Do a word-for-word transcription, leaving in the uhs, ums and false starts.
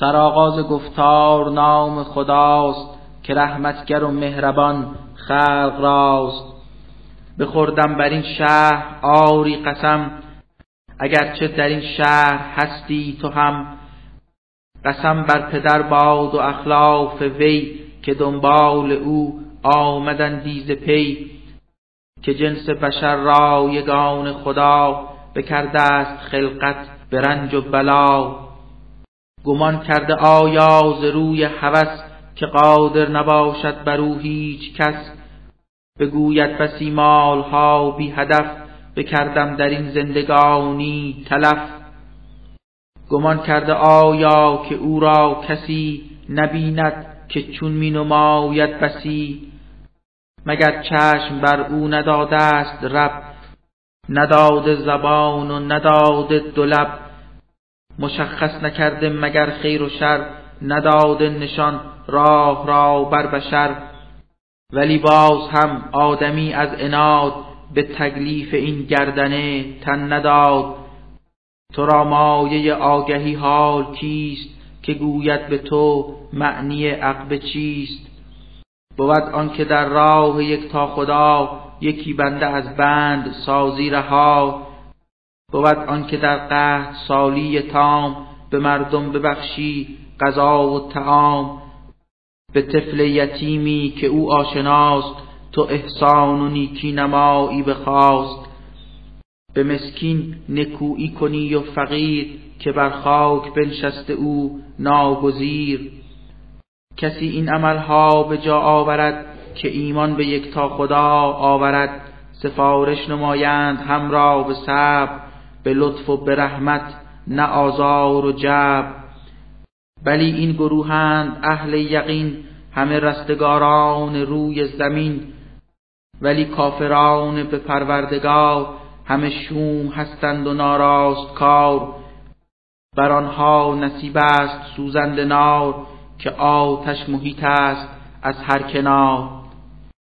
سرآغاز گفتار نام خداست، که رحمتگر و مهربان خلق راست. بخوردم بر این شهر آری قسم، اگرچه در این شهر هستی تو هم. قسم بر پدر باد و اخلاف وی، که دنبال او آمدندی ز پی. که جنس بشر را یگان خدا، بکرده است خلقت به رنج و بلا. گمان کرده آیا ز روی هوس، که قادر نباشد بر او هیچ کس. بگوید بسی مالها بی هدف، بکردم در این زندگانی تلف. گمان کرده آیا که او را کسی، نبیند که چون می نماید بسی. مگر چشم بر او نداده است رب، نداده زبان و نداده دو لب. مشخص نکرده مگر خیر و شر، نداده نشان راه را بر بشر. ولی باز هم آدمی از عناد، به تکلیف این گردنه تن نداد. تو را مایه آگهی حال کیست، که گوید به تو معنی عقب چیست. بود آن که در راه یکتا خدا، یکی بنده از بند سازی رها. بود آن که در قحط سالی تام، به مردم ببخشی غذا و طعام. به طفل یتیمی که او آشناست، تو احسان و نیکی نمایی بخواست. به مسکین نکویی کنی و فقیر، که بر خاک بنشسته او ناگزیر. کسی این عملها به جا آورد، که ایمان به یکتا خدا آورد. سفارش نمایند هم را به صبر، به لطف و به رحمت نه آزار و جبر. بلی این گروهند اهل یقین، همه رستگاران روی زمین. ولی کافران به پروردگار، همه شوم هستند و ناراست کار. بر آنها نصیب است سوزنده نار، که آتش محیط است از هر کنار.